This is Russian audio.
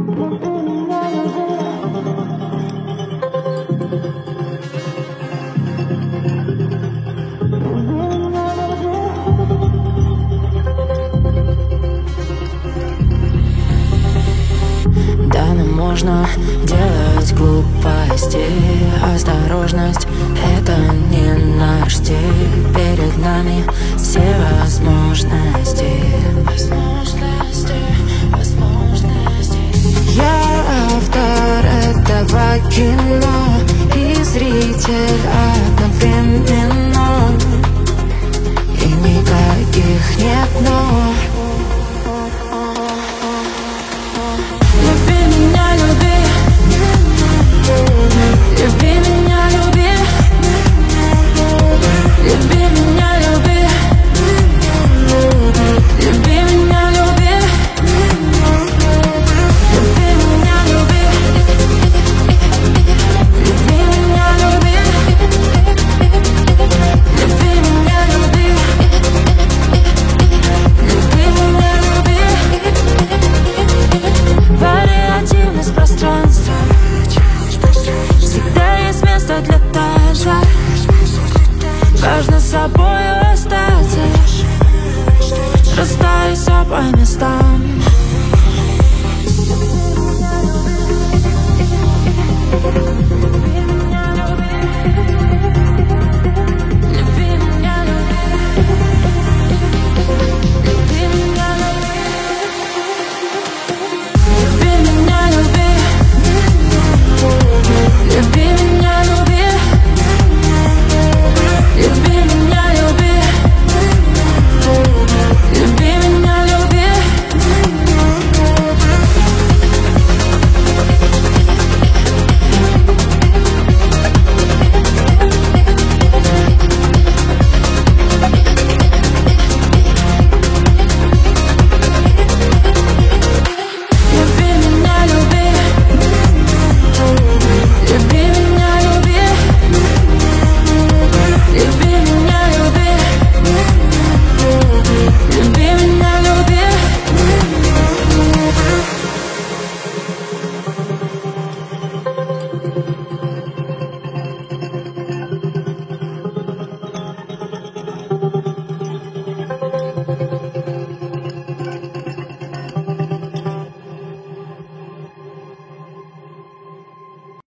Да, нам можно делать глупости. Осторожность — это не наш стиль. Перед нами все возможности. Я автор этого кино и зритель одновременно. И никаких нет «но». Люби меня, люби. Люби меня, люби. Люби меня, люби. Люби меня, люби. Люби меня, люби. Люби меня, люби. Люби меня, люби. Люби меня, люби. Вариативность пространства. Всегда есть место для танца. Важно с собой остаться. Расставить все по местам.